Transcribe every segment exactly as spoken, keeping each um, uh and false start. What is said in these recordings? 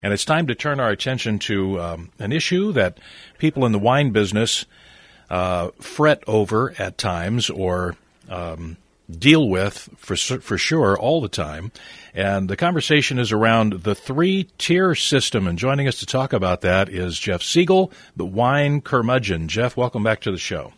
And it's time to turn our attention to um, an issue that people in the wine business uh, fret over at times or um, deal with for for sure all the time. And the conversation is around the three-tier system. And joining us to talk about that is Jeff Siegel, the wine curmudgeon. Jeff, welcome back to the show.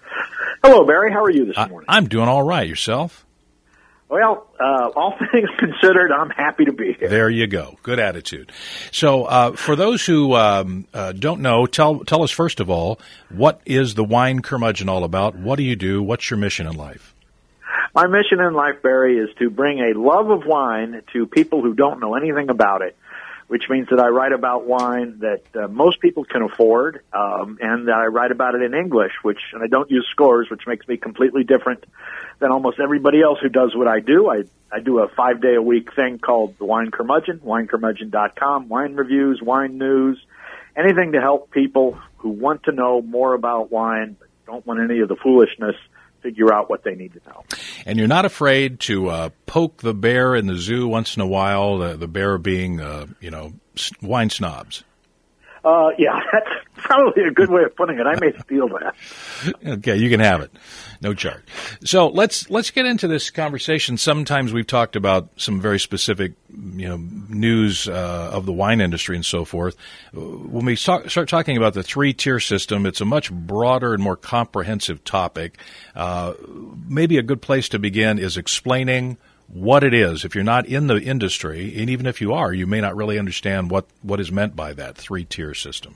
Hello, Barry. How are you this I, morning? I'm doing all right. Yourself? Well, uh, all things considered, I'm happy to be here. There you go. Good attitude. So uh, for those who um, uh, don't know, tell tell us first of all, what is the Wine Curmudgeon all about? What do you do? What's your mission in life? My mission in life, Barry, is to bring a love of wine to people who don't know anything about it, which means that I write about wine that uh, most people can afford, um, and that I write about it in English, which, and I don't use scores, which makes me completely different than almost everybody else who does what I do. I, I do a five-day-a-week thing called The Wine Curmudgeon, wine curmudgeon dot com, wine reviews, wine news, anything to help people who want to know more about wine but don't want any of the foolishness figure out what they need to know. And you're not afraid to uh, poke the bear in the zoo once in a while, the, the bear being, uh, you know, wine snobs. Uh, yeah, that's probably a good way of putting it. I may steal that. Okay, you can have it. No charge. So let's let's get into this conversation. Sometimes we've talked about some very specific, you know, news uh, of the wine industry and so forth. When we talk, start talking about the three-tier system, it's a much broader and more comprehensive topic. Uh, maybe a good place to begin is explaining what it is. If you're not in the industry, and even if you are, you may not really understand what, what is meant by that three-tier system.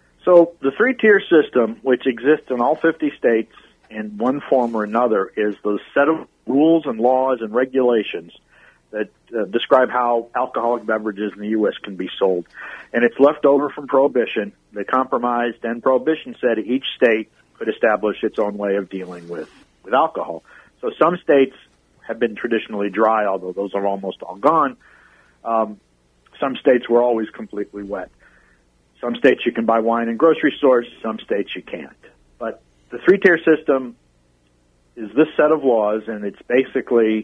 So the three-tier system, which exists in all fifty states in one form or another, is the set of rules and laws and regulations that uh, describe how alcoholic beverages in the U S can be sold. And it's left over from Prohibition. They compromised, and Prohibition said each state could establish its own way of dealing with, with alcohol. So some states have been traditionally dry, although those are almost all gone. Um, some states were always completely wet. Some states you can buy wine in grocery stores, some states you can't. But the three-tier system is this set of laws, and it's basically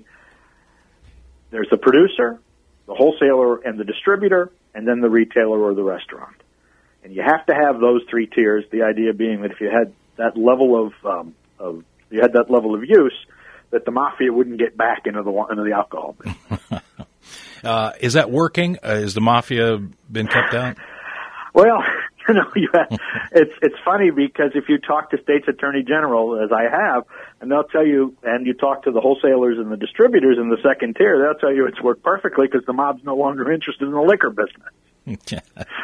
there's the producer, the wholesaler, and the distributor, and then the retailer or the restaurant. And you have to have those three tiers, the idea being that if you had that level of, um, of you had that level of use, that the mafia wouldn't get back into the into the alcohol business. uh, is that working? Uh, is the mafia been kept out? Well, you know, you have, it's it's funny because if you talk to state's attorney general, as I have, and they'll tell you, and you talk to the wholesalers and the distributors in the second tier, they'll tell you it's worked perfectly because the mob's no longer interested in the liquor business.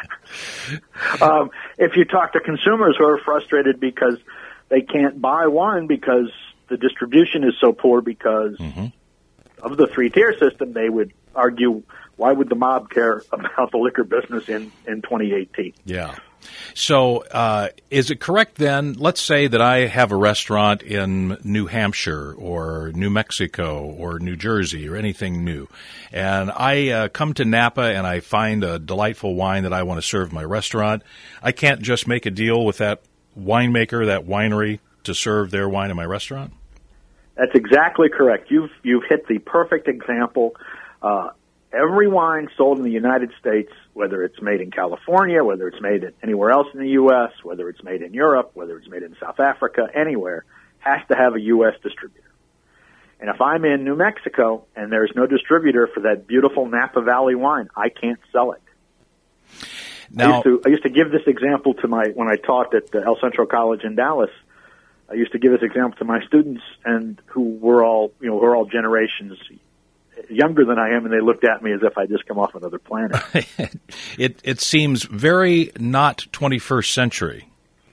um, if you talk to consumers who are frustrated because they can't buy wine because the distribution is so poor because mm-hmm. of the three-tier system, they would argue, why would the mob care about the liquor business in, in twenty eighteen? Yeah. So uh, is it correct then, let's say that I have a restaurant in New Hampshire or New Mexico or New Jersey or anything new, and I uh, come to Napa and I find a delightful wine that I want to serve in my restaurant. I can't just make a deal with that winemaker, that winery, to serve their wine in my restaurant? That's exactly correct. You've you've hit the perfect example. Uh, every wine sold in the United States, whether it's made in California, whether it's made anywhere else in the U S, whether it's made in Europe, whether it's made in South Africa, anywhere, has to have a U S distributor. And if I'm in New Mexico and there's no distributor for that beautiful Napa Valley wine, I can't sell it. Now, I used to, I used to give this example to my when I taught at El Centro College in Dallas. I used to give this example to my students, and who were all, you know, who are all generations younger than I am, and they looked at me as if I'd just come off another planet. it it seems very not twenty-first century.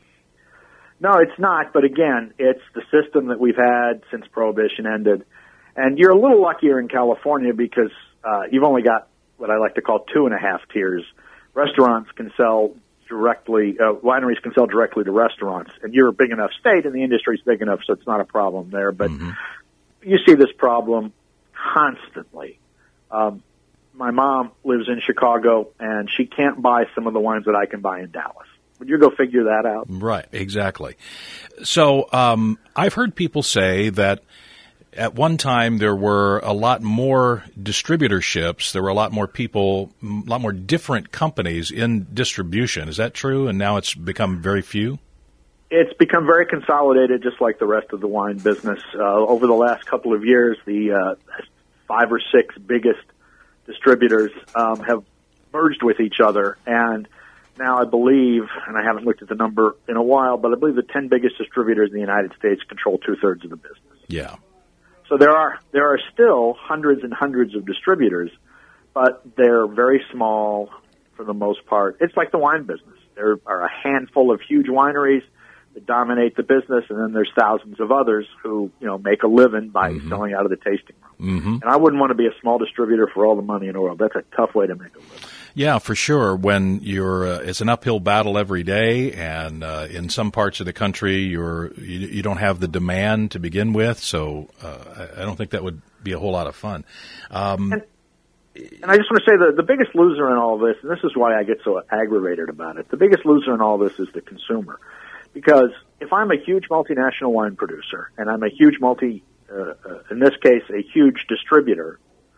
No, it's not. But again, it's the system that we've had since Prohibition ended, and you're a little luckier in California because uh, you've only got what I like to call two and a half tiers. Restaurants can sell directly, uh, wineries can sell directly to restaurants, and you're a big enough state and the industry's big enough, so it's not a problem there. But mm-hmm. you see this problem constantly. Um, my mom lives in Chicago, and she can't buy some of the wines that I can buy in Dallas. Would you go figure that out? Right, exactly. So um, I've heard people say that at one time there were a lot more distributorships. There were a lot more people, a lot more different companies in distribution. Is that true? And now it's become very few? It's become very consolidated, just like the rest of the wine business. Uh, over the last couple of years, the uh, five or six biggest distributors um, have merged with each other. And now I believe, and I haven't looked at the number in a while, but I believe the ten biggest distributors in the United States control two-thirds of the business. Yeah. So there are there are still hundreds and hundreds of distributors, but they're very small for the most part. It's like the wine business. There are a handful of huge wineries that dominate the business, and then there's thousands of others who, you know, make a living by mm-hmm. selling out of the tasting room. Mm-hmm. And I wouldn't want to be a small distributor for all the money in the world. That's a tough way to make a living. Yeah, for sure. When you're, uh, it's an uphill battle every day, and uh, in some parts of the country, you're you, you don't have the demand to begin with. So uh, I, I don't think that would be a whole lot of fun. Um, and, and I just want to say that the biggest loser in all this, and this is why I get so aggravated about it, the biggest loser in all this is the consumer, because if I'm a huge multinational wine producer and I'm a huge multi, uh, uh, in this case, a huge distributor,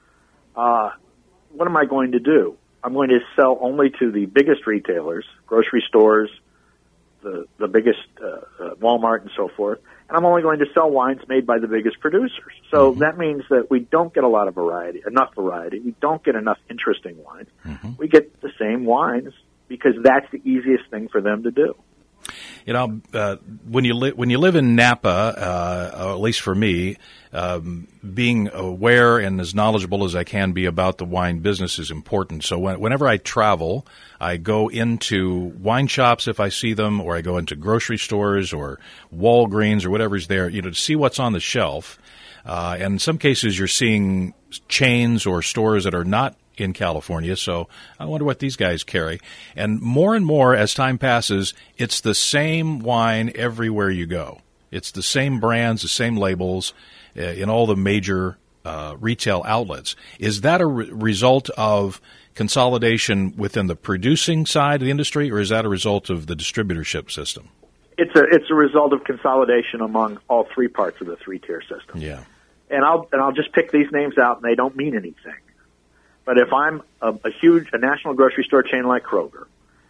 uh, what am I going to do? I'm going to sell only to the biggest retailers, grocery stores, the the biggest uh, uh, Walmart and so forth, and I'm only going to sell wines made by the biggest producers. So mm-hmm. that means that we don't get a lot of variety, enough variety. We don't get enough interesting wines. Mm-hmm. We get the same wines because that's the easiest thing for them to do. You know, uh, when you li- when you live in Napa, uh, or at least for me, um, being aware and as knowledgeable as I can be about the wine business is important. So when, whenever I travel, I go into wine shops if I see them, or I go into grocery stores or Walgreens or whatever's there, you know, to see what's on the shelf. Uh, and in some cases, you're seeing chains or stores that are not in California, so I wonder what these guys carry. And more and more, as time passes, it's the same wine everywhere you go. It's the same brands, the same labels uh, in all the major uh, retail outlets. Is that a re- result of consolidation within the producing side of the industry, or is that a result of the distributorship system? It's a it's a result of consolidation among all three parts of the three-tier system. Yeah. And I'll and I'll just pick these names out, and they don't mean anything. But if I'm a, a huge, a national grocery store chain like Kroger,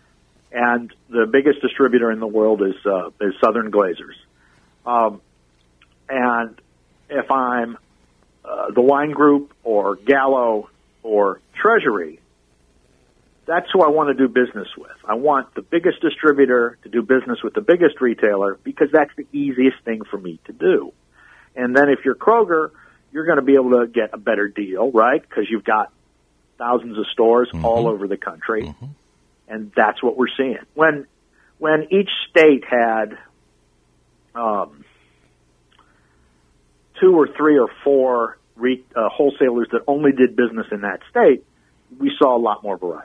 and the biggest distributor in the world is uh, is Southern Glazers, um, and if I'm uh, the Wine Group or Gallo or Treasury, that's who I want to do business with. I want the biggest distributor to do business with the biggest retailer because that's the easiest thing for me to do. And then if you're Kroger, you're going to be able to get a better deal, right? Because you've got thousands of stores mm-hmm. all over the country, mm-hmm. and that's what we're seeing. When when each state had um, two or three or four re- uh, wholesalers that only did business in that state, we saw a lot more variety.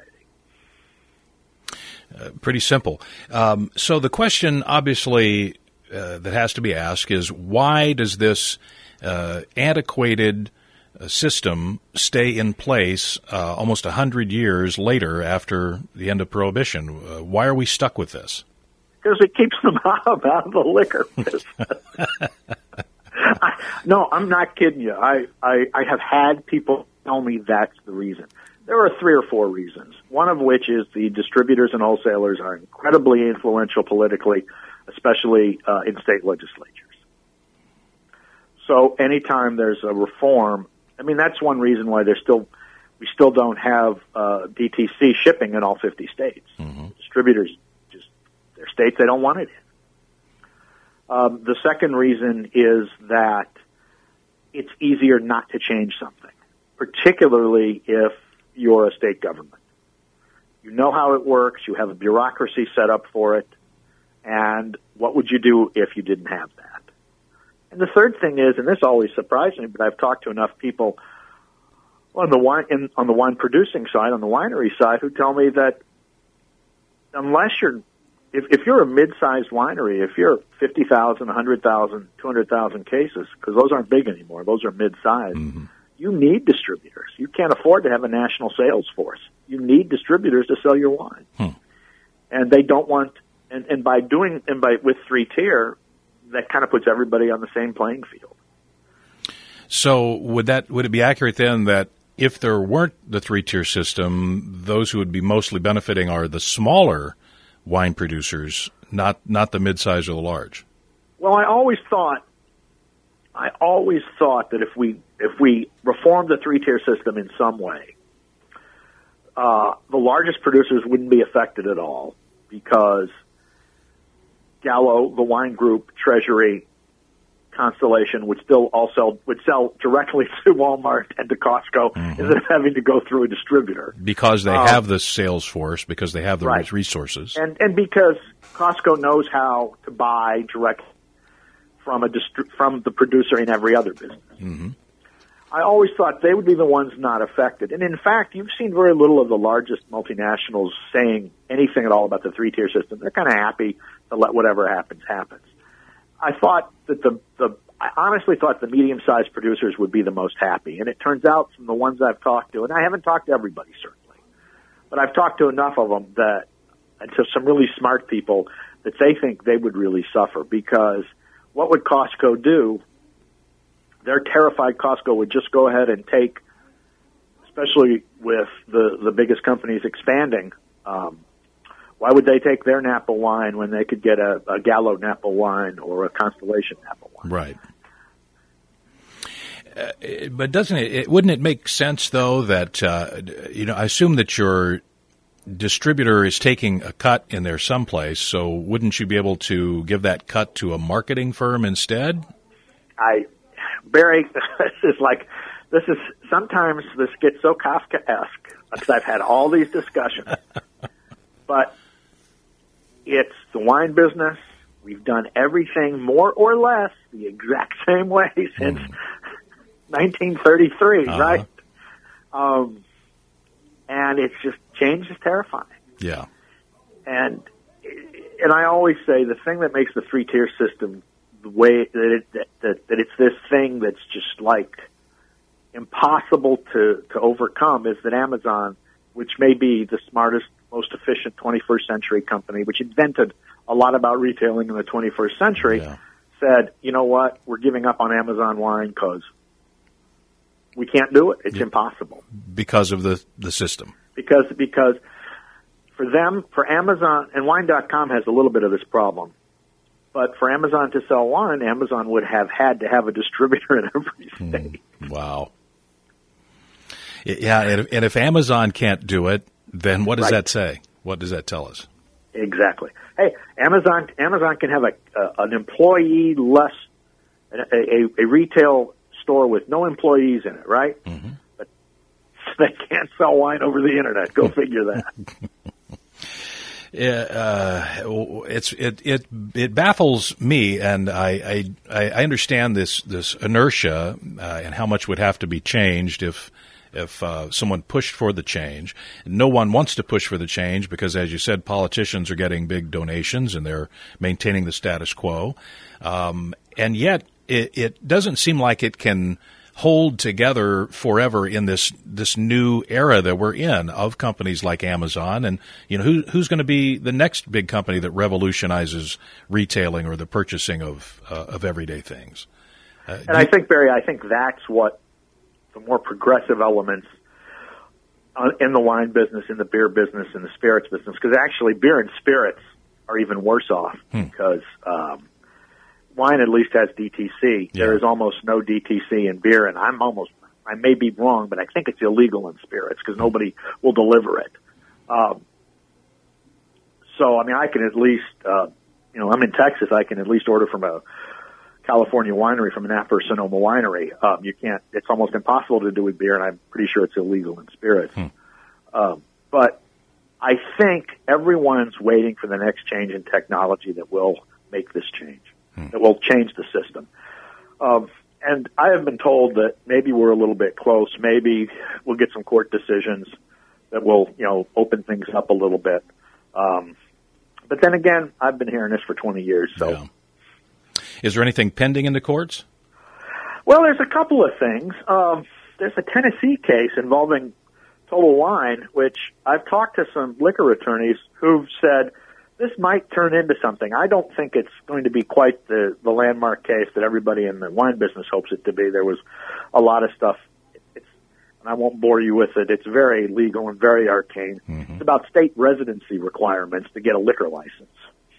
Uh, pretty simple. Um, so the question, obviously, uh, that has to be asked is, why does this uh, antiquated system stay in place uh, almost one hundred years later after the end of Prohibition? Uh, why are we stuck with this? Because it keeps them out of the liquor business. I, no, I'm not kidding you. I, I, I have had people tell me that's the reason. There are three or four reasons, one of which is the distributors and wholesalers are incredibly influential politically, especially uh, in state legislatures. So anytime there's a reform, I mean, that's one reason why there's still, we still don't have uh, D T C shipping in all fifty states. Mm-hmm. Distributors just, they're states they don't want it in. Um, the second reason is that it's easier not to change something, particularly if you're a state government. You know how it works, you have a bureaucracy set up for it, and what would you do if you didn't have that? And the third thing is, and this always surprised me, but I've talked to enough people on the wine in, on the wine producing side, on the winery side, who tell me that unless you're, if, if you're a mid-sized winery, if you're fifty thousand, one hundred thousand, two hundred thousand cases, because those aren't big anymore, those are mid-sized, mm-hmm. you need distributors. You can't afford to have a national sales force. You need distributors to sell your wine, hmm. and they don't want. And, and by doing and by with three tier. That kind of puts everybody on the same playing field. So would that would it be accurate then that if there weren't the three-tier system, those who would be mostly benefiting are the smaller wine producers, not not the mid-size or the large? Well, I always thought, I always thought that if we if we reformed the three-tier system in some way, uh, the largest producers wouldn't be affected at all because Gallo, the wine group, Treasury, Constellation would still also would sell directly to Walmart and to Costco mm-hmm. instead of having to go through a distributor. Because they um, have the sales force, because they have the right. resources. And and because Costco knows how to buy directly from a distri- from the producer in every other business. Mm-hmm. I always thought they would be the ones not affected. And in fact, you've seen very little of the largest multinationals saying anything at all about the three-tier system. They're kind of happy to let whatever happens, happens. I thought that the, the, I honestly thought the medium-sized producers would be the most happy. And it turns out from the ones I've talked to, and I haven't talked to everybody certainly, but I've talked to enough of them that, and to some really smart people, that they think they would really suffer because what would Costco do? They're terrified Costco would just go ahead and take, especially with the, the biggest companies expanding, um, why would they take their Napa wine when they could get a, a Gallo Napa wine or a Constellation Napa wine? Right. Uh, but doesn't it, it, wouldn't it make sense, though, that, uh, you know, I assume that your distributor is taking a cut in there someplace, so wouldn't you be able to give that cut to a marketing firm instead? I, Barry, this is like, this is, sometimes this gets so Kafkaesque because I've had all these discussions. But it's the wine business. We've done everything more or less the exact same way since mm. nineteen thirty-three, uh-huh. right? Um, and it's just, change is terrifying. Yeah. And and I always say the thing that makes the three-tier system the way that, it, that, that, that it's this thing that's just like impossible to, to overcome is that Amazon, which may be the smartest, most efficient twenty-first century company, which invented a lot about retailing in the twenty-first century, yeah. said, you know what, we're giving up on Amazon wine because we can't do it. It's yeah. impossible. Because of the, the system. Because because for them, for Amazon, and wine dot com has a little bit of this problem, but for Amazon to sell wine, Amazon would have had to have a distributor in every state. Mm, wow. Yeah, and if, and if Amazon can't do it, then what does right. that say? What does that tell us? Exactly. Hey, Amazon Amazon can have a uh, an employee less, a, a, a retail store with no employees in it, right? Mm-hmm. But they can't sell wine over the internet. Go figure that. Yeah, uh, it's it it it baffles me, and I I, I understand this this inertia uh, and how much would have to be changed if. If uh, someone pushed for the change. No one wants to push for the change because, as you said, politicians are getting big donations and they're maintaining the status quo. Um, and yet it, it doesn't seem like it can hold together forever in this this new era that we're in of companies like Amazon. And, you know, who, who's going to be the next big company that revolutionizes retailing or the purchasing of, uh, of everyday things? Uh, and I think, Barry, I think that's what the more progressive elements in the wine business, in the beer business, in the spirits business, because actually beer and spirits are even worse off hmm. because um, wine at least has D T C. Yeah. There is almost no D T C in beer, and I'm almost, I may be wrong, but I think it's illegal in spirits because nobody will deliver it. Um, so, I mean, I can at least, uh, you know, I'm in Texas, I can at least order from a California winery from a Napa or Sonoma winery. Um, you can't, it's almost impossible to do with beer, and I'm pretty sure it's illegal in spirits. Hmm. Um, but I think everyone's waiting for the next change in technology that will make this change, hmm. that will change the system. Um, and I have been told that maybe we're a little bit close. Maybe we'll get some court decisions that will, you know, open things up a little bit. Um, but then again, I've been hearing this for twenty years, so. Yeah. Is there anything pending in the courts? Well, there's a couple of things. Um, there's a Tennessee case involving Total Wine, which I've talked to some liquor attorneys who've said this might turn into something. I don't think it's going to be quite the, the landmark case that everybody in the wine business hopes it to be. There was a lot of stuff, it's, and I won't bore you with it. It's very legal and very arcane. Mm-hmm. It's about state residency requirements to get a liquor license.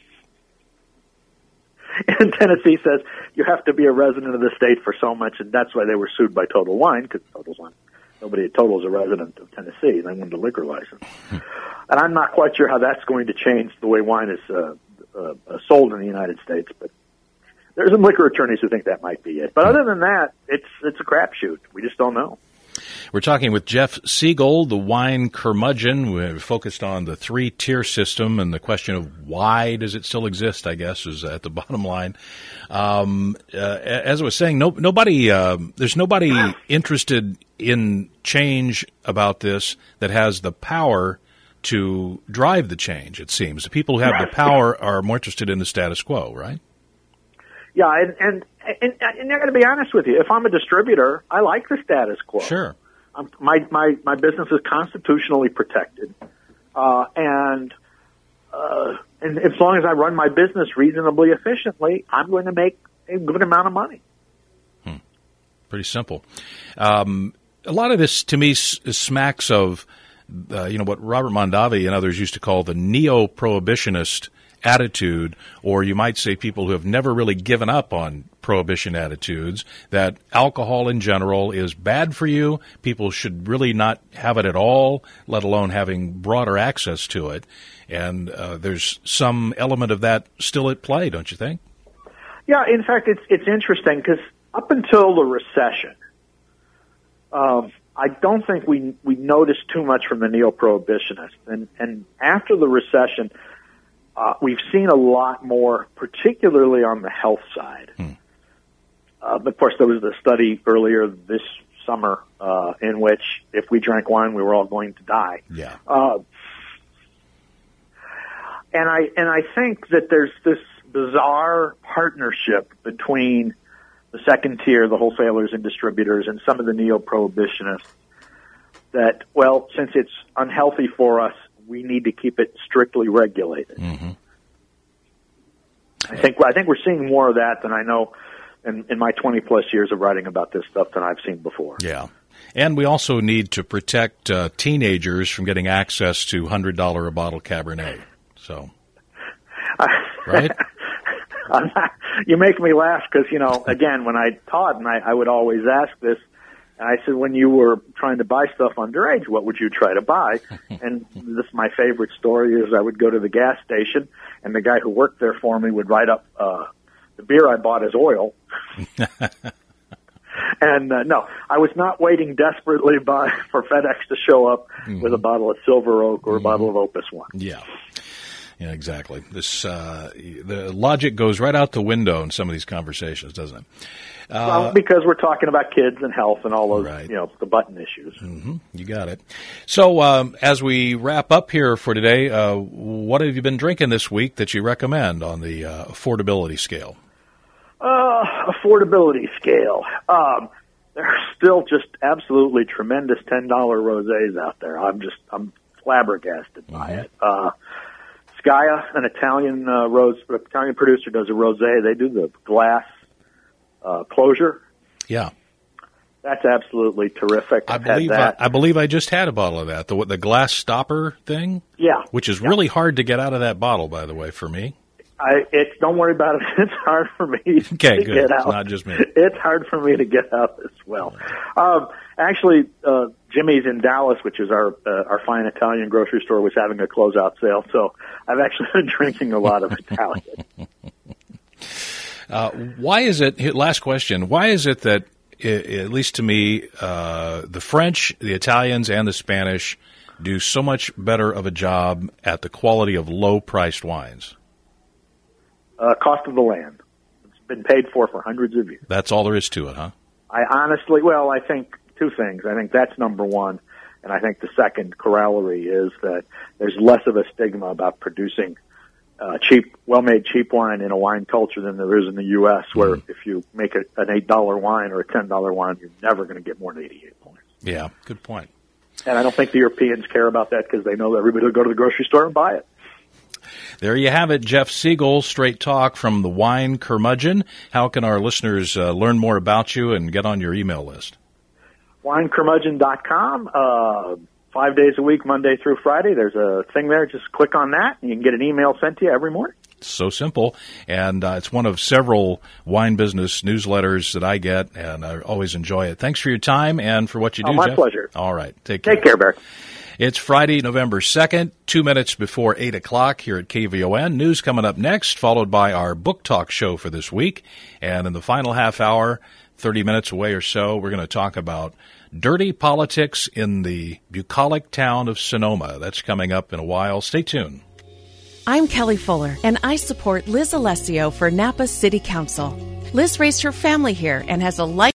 And Tennessee says you have to be a resident of the state for so much, and that's why they were sued by Total Wine, because Total's wine. Nobody at Total is a resident of Tennessee. They wanted a liquor license. And I'm not quite sure how that's going to change the way wine is uh, uh, sold in the United States, but there's some liquor attorneys who think that might be it. But other than that, it's it's a crapshoot. We just don't know. We're talking with Jeff Siegel, the wine curmudgeon. We're focused on the three-tier system, and the question of why does it still exist, I guess, is at the bottom line. Um, uh, as I was saying, no, nobody, uh, there's nobody interested in change about this that has the power to drive the change, it seems. The people who have the power are more interested in the status quo, right? Yeah, and, and, and, and I'm going to be honest with you. If I'm a distributor, I like the status quo. Sure. I'm, my, my, my business is constitutionally protected. Uh, and, uh, and as long as I run my business reasonably efficiently, I'm going to make a good amount of money. Hmm. Pretty simple. Um, a lot of this, to me, s- smacks of, uh, you know, what Robert Mondavi and others used to call the neo-prohibitionist attitude, or you might say people who have never really given up on prohibition attitudes, that alcohol in general is bad for you. People should really not have it at all, let alone having broader access to it. And uh, there's some element of that still at play, don't you think? Yeah, in fact, it's it's interesting because up until the recession, um, I don't think we we noticed too much from the neo-prohibitionists. And, and after the recession, Uh, we've seen a lot more, particularly on the health side. Hmm. Uh, of course, there was the study earlier this summer uh, in which if we drank wine, we were all going to die. Yeah. Uh, and I and I think that there's this bizarre partnership between the second tier, the wholesalers and distributors, and some of the neo-prohibitionists. That, well, since it's unhealthy for us, we need to keep it strictly regulated. Mm-hmm. I think I think we're seeing more of that than I know in, in my twenty plus years of writing about this stuff than I've seen before. Yeah, and we also need to protect uh, teenagers from getting access to one hundred dollars a bottle Cabernet. So, right? I'm not, you make me laugh because, you know, again, when I taught, and I, I would always ask this. And I said, when you were trying to buy stuff underage, what would you try to buy? And this my favorite story is I would go to the gas station, and the guy who worked there for me would write up uh, the beer I bought as oil. And uh, no, I was not waiting desperately by for FedEx to show up mm-hmm. with a bottle of Silver Oak or a mm-hmm. bottle of Opus One. Yeah. Yeah, exactly. This uh, the logic goes right out the window in some of these conversations, doesn't it? Uh, well, because we're talking about kids and health and all those, right. you know, the button issues. Mm-hmm. You got it. So, um, as we wrap up here for today, uh, what have you been drinking this week that you recommend on the uh, affordability scale? Uh, affordability scale. Um, there are still just absolutely tremendous ten dollar rosés out there. I'm just, I'm flabbergasted by mm-hmm. it. Uh, Skaya, an Italian uh, rose, Italian producer, does a rosé. They do the glass uh, closure. Yeah, that's absolutely terrific. I I've believe had that. I, I believe I just had a bottle of that. The the glass stopper thing. Yeah, which is yeah. really hard to get out of that bottle, by the way, for me. I it's don't worry about it. It's hard for me okay, to good. get out. It's not just me. It's hard for me to get out as well. Um, actually, uh, Jimmy's in Dallas, which is our uh, our fine Italian grocery store, was having a closeout sale. So I've actually been drinking a lot of Italian. uh, why is it? Last question. Why is it that, at least to me, uh, the French, the Italians, and the Spanish do so much better of a job at the quality of low-priced wines? Uh, cost of the land. It's been paid for for hundreds of years. That's all there is to it, huh? I honestly, well, I think two things. I think that's number one, and I think the second corollary is that there's less of a stigma about producing uh, cheap, well-made cheap wine in a wine culture than there is in the U S, where mm. if you make a, an eight dollar wine or a ten dollar wine, you're never going to get more than eighty-eight points. Yeah, good point. And I don't think the Europeans care about that because they know that everybody will go to the grocery store and buy it. There you have it, Jeff Siegel, straight talk from the Wine Curmudgeon. How can our listeners uh, learn more about you and get on your email list? wine curmudgeon dot com. Uh, five days a week, Monday through Friday. There's a thing there. Just click on that, and you can get an email sent to you every morning. So simple, and uh, it's one of several wine business newsletters that I get, and I always enjoy it. Thanks for your time and for what you do, oh, my Jeff. pleasure. All right. Take care. Take care, Barry. It's Friday, November second, two minutes before eight o'clock here at K V O N. News coming up next, followed by our book talk show for this week. And in the final half hour, thirty minutes away or so, we're going to talk about dirty politics in the bucolic town of Sonoma. That's coming up in a while. Stay tuned. I'm Kelly Fuller, and I support Liz Alessio for Napa City Council. Liz raised her family here and has a life